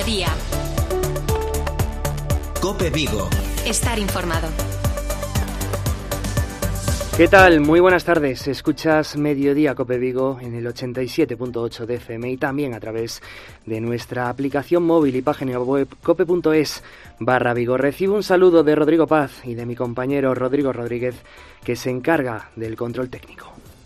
mediodía. COPE Vigo. Estar informado. ¿Qué tal? Muy buenas tardes. Escuchas Mediodía COPE Vigo en el 87.8 de FM y también a través de nuestra aplicación móvil y página web cope.es/Vigo. Recibo un saludo de Rodrigo Paz y de mi compañero Rodrigo Rodríguez, que se encarga del control técnico.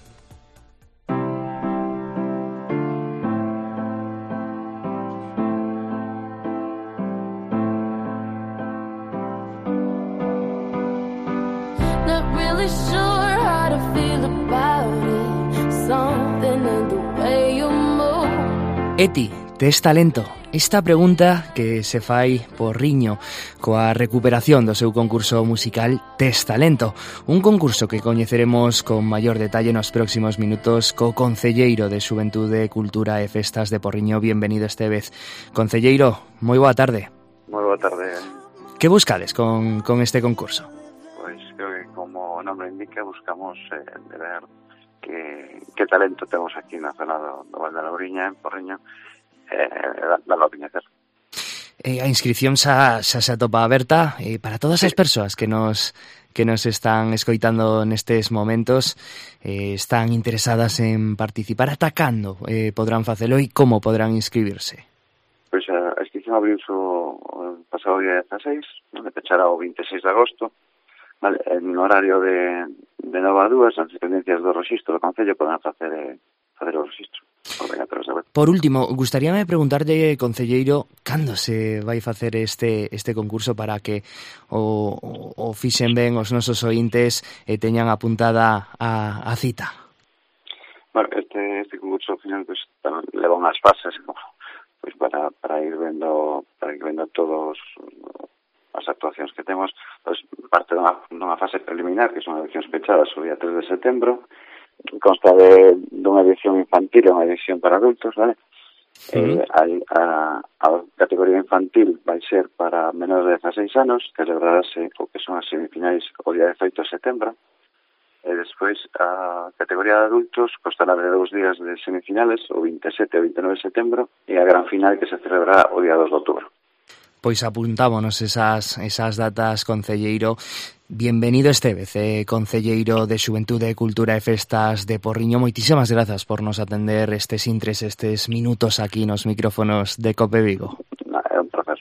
Eti, tes talento? Esta pregunta que se fai por riño coa recuperación do seu concurso musical Tes Talento, un concurso que coñeceremos con maior detalle nos próximos minutos co concelleiro de Xuventude, Cultura e Festas de Porriño. Bienvenido este vez. Concelleiro, moi boa tarde. Moi boa tarde. Que buscades con este concurso? Pois creo que como o nome indica buscamos de ver que talento temos aquí na zona do Val da Lauriña, en Porriño, dalo a coñecer. A inscripción xa se atopa aberta para todas as persoas que nos están escoitando nestes momentos, están interesadas en participar. Ata cando podrán facelo e como podrán inscribirse? Pois a inscripción abriuse o pasado día 16, onde pechará o 26 de agosto. Vale, en horario de 9 a 2, as dependencias do rexistro do Concello poden facer o rexistro. Por último, gustaríame preguntarlle, concelleiro, cando se vai facer este concurso para que o fixen ben os nosos ointes e teñan apuntada a cita? Bueno, este concurso ao final pues, leva unhas fases pues, para ir vendo todos as actuacións que temos. Pues, parte dunha fase preliminar, que son eleccións pechadas o día 3 de setembro, consta dunha edición infantil e unha edición para adultos, vale? A categoría infantil vai ser para menores de 16 anos, que celebrarase o que son as semifinais o día 18 de setembro, e despois a categoría de adultos constará de 2 días de semifinales, o 27 e 29 de setembro, e a gran final que se celebrará o día 2 de outubro. Pois apuntámonos esas datas, concelleiro. Bienvenido este vez, concelleiro de Xuventude, Cultura e Festas de Porriño. Moitísimas grazas por nos atender estes minutos aquí nos micrófonos de COPE Vigo. É un placer.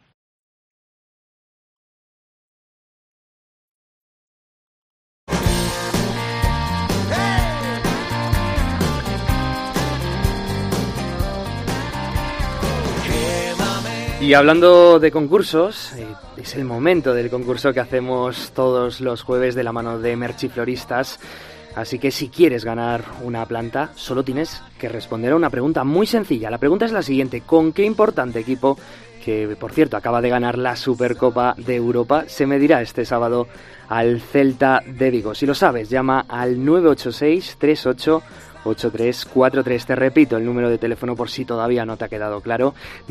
Y hablando de concursos, es el momento del concurso que hacemos todos los jueves de la mano de Merci Floristas. Así que si quieres ganar una planta, solo tienes que responder a una pregunta muy sencilla. La pregunta es la siguiente: ¿con qué importante equipo, que por cierto acaba de ganar la Supercopa de Europa, se medirá este sábado al Celta de Vigo? Si lo sabes, llama al 986-388343. Te repito el número de teléfono por si todavía no te ha quedado claro: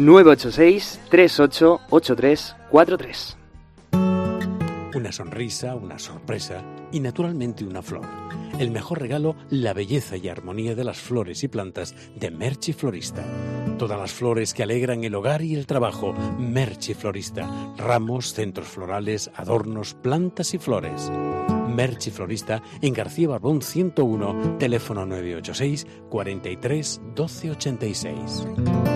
986-388343. Una sonrisa, una sorpresa y naturalmente una flor. El mejor regalo, la belleza y armonía de las flores y plantas de Merci Florista. Todas las flores que alegran el hogar y el trabajo. Merci Florista. Ramos, centros florales, adornos, plantas y flores. Merci Florista en García Barbón 101, teléfono 986 43 12 86.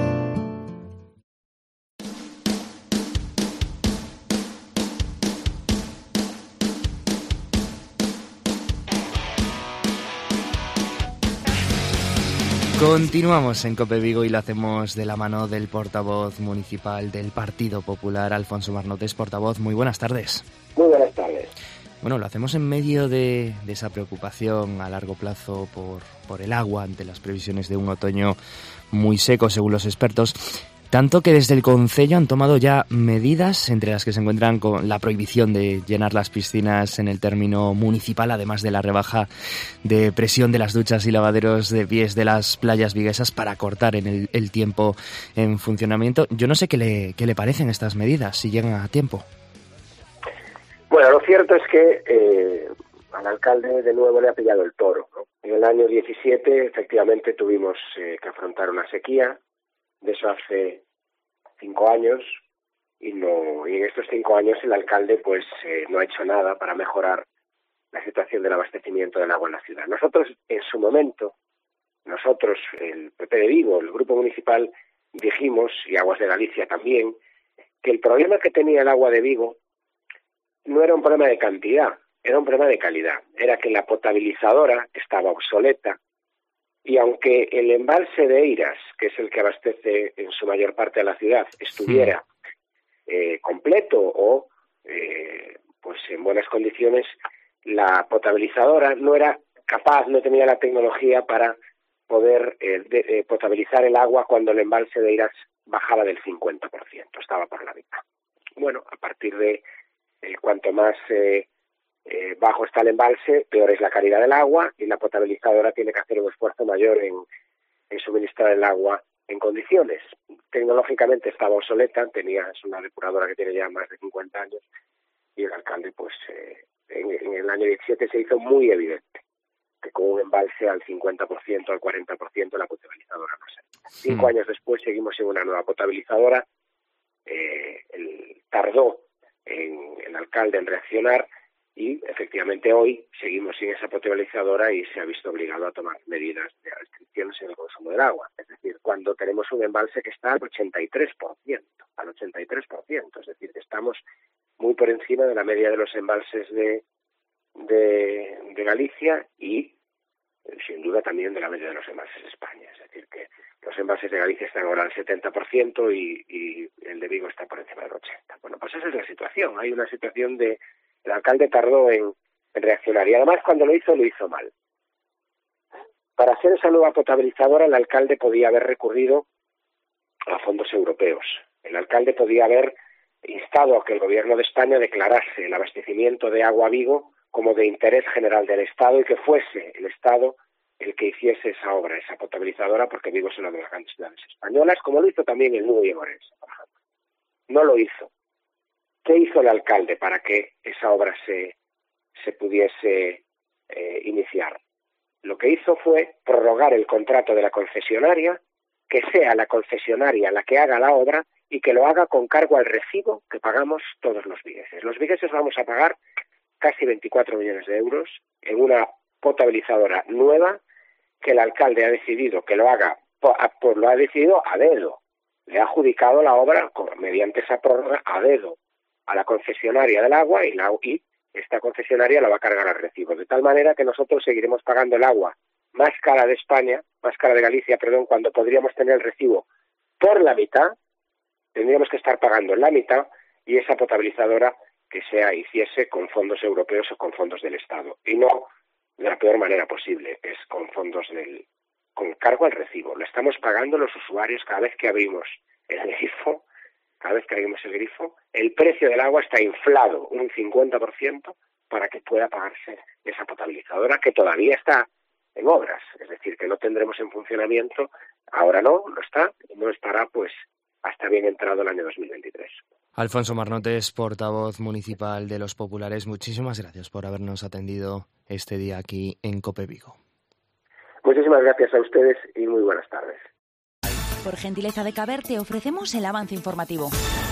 Continuamos en COPE Vigo y lo hacemos de la mano del portavoz municipal del Partido Popular, Alfonso Marnotes. Portavoz, muy buenas tardes. Muy buenas tardes. Bueno, lo hacemos en medio de esa preocupación a largo plazo por el agua ante las previsiones de un otoño muy seco, según los expertos. Tanto que desde el Concello han tomado ya medidas, entre las que se encuentran con la prohibición de llenar las piscinas en el término municipal, además de la rebaja de presión de las duchas y lavaderos de pies de las playas viguesas para cortar en el tiempo en funcionamiento. Yo no sé qué le parecen estas medidas, si llegan a tiempo. Bueno, lo cierto es que al alcalde de nuevo le ha pillado el toro, ¿no? En el año 17 efectivamente tuvimos que afrontar una sequía. De eso hace 5 años y en estos 5 años el alcalde pues no ha hecho nada para mejorar la situación del abastecimiento del agua en la ciudad. Nosotros, en su momento, el PP de Vigo, el Grupo Municipal, dijimos, y Aguas de Galicia también, que el problema que tenía el agua de Vigo no era un problema de cantidad, era un problema de calidad. Era que la potabilizadora estaba obsoleta y aunque el embalse de Eiras, que es el que abastece en su mayor parte a la ciudad, estuviera completo o pues en buenas condiciones, la potabilizadora no era capaz, no tenía la tecnología para poder potabilizar el agua cuando el embalse de Eiras bajaba del 50%, estaba por la mitad. Bueno, a partir de cuanto más bajo está el embalse, peor es la calidad del agua y la potabilizadora tiene que hacer un esfuerzo mayor en suministrar el agua en condiciones. Tecnológicamente estaba obsoleta, es una depuradora que tiene ya más de 50 años y el alcalde pues en el año 17 se hizo muy evidente que con un embalse al 50%, al 40% la potabilizadora no servía. 5 años después seguimos en una nueva potabilizadora, tardó el alcalde en reaccionar y efectivamente hoy seguimos sin esa potabilizadora y se ha visto obligado a tomar medidas de restricciones en el consumo del agua. Es decir, cuando tenemos un embalse que está al 83%, es decir, que estamos muy por encima de la media de los embalses de Galicia y sin duda también de la media de los embalses de España. Es decir, que los embalses de Galicia están ahora al 70% y el de Vigo está por encima del 80%. Bueno, pues esa es la situación. Hay una situación de... El alcalde tardó en reaccionar y además cuando lo hizo mal. Para hacer esa nueva potabilizadora el alcalde podía haber recurrido a fondos europeos. El alcalde podía haber instado a que el gobierno de España declarase el abastecimiento de agua a Vigo como de interés general del Estado y que fuese el Estado el que hiciese esa obra, esa potabilizadora, porque Vigo es una de las grandes ciudades españolas, como lo hizo también el Nudo y Orense, por ejemplo. No lo hizo. ¿Qué hizo el alcalde para que esa obra se pudiese iniciar? Lo que hizo fue prorrogar el contrato de la concesionaria, que sea la concesionaria la que haga la obra y que lo haga con cargo al recibo que pagamos todos los vigueses. Los vigueses vamos a pagar casi 24 millones de euros en una potabilizadora nueva que el alcalde ha decidido que lo haga, lo ha decidido a dedo. Le ha adjudicado la obra mediante esa prórroga a dedo a la concesionaria del agua y esta concesionaria la va a cargar al recibo. De tal manera que nosotros seguiremos pagando el agua más cara de España, más cara de Galicia, cuando podríamos tener el recibo por la mitad, tendríamos que estar pagando la mitad y esa potabilizadora que hiciese con fondos europeos o con fondos del Estado. Y no de la peor manera posible, es con fondos con cargo al recibo. Lo estamos pagando los usuarios cada vez que abrimos el grifo. Cada vez que abrimos el grifo, el precio del agua está inflado un 50% para que pueda pagarse esa potabilizadora que todavía está en obras. Es decir, que no tendremos en funcionamiento, ahora no está, y no estará pues hasta bien entrado el año 2023. Alfonso Marnotes, portavoz municipal de Los Populares, muchísimas gracias por habernos atendido este día aquí en COPE Vigo. Muchísimas gracias a ustedes y muy buenas tardes. Por gentileza de Caber te ofrecemos el avance informativo.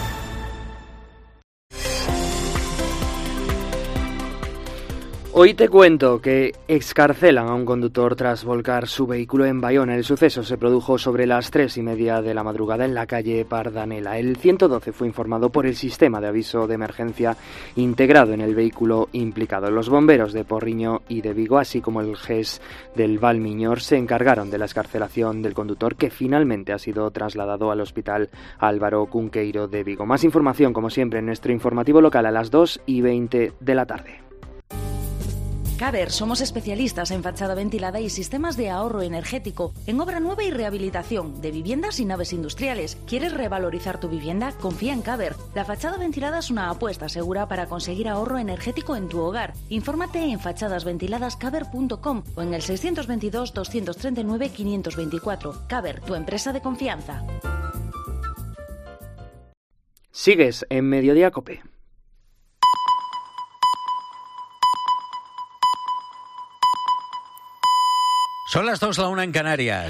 Hoy te cuento que excarcelan a un conductor tras volcar su vehículo en Bayona. El suceso se produjo sobre las 3:30 de la madrugada en la calle Pardanela. El 112 fue informado por el sistema de aviso de emergencia integrado en el vehículo implicado. Los bomberos de Porriño y de Vigo, así como el GES del Valmiñor, se encargaron de la excarcelación del conductor, que finalmente ha sido trasladado al Hospital Álvaro Cunqueiro de Vigo. Más información, como siempre, en nuestro informativo local a las 2:20 de la tarde. Caber, somos especialistas en fachada ventilada y sistemas de ahorro energético, en obra nueva y rehabilitación de viviendas y naves industriales. ¿Quieres revalorizar tu vivienda? Confía en Caber. La fachada ventilada es una apuesta segura para conseguir ahorro energético en tu hogar. Infórmate en fachadasventiladascaber.com o en el 622 239 524. Caber, tu empresa de confianza. Sigues en Mediodía COPE. Son las 2:01 en Canarias.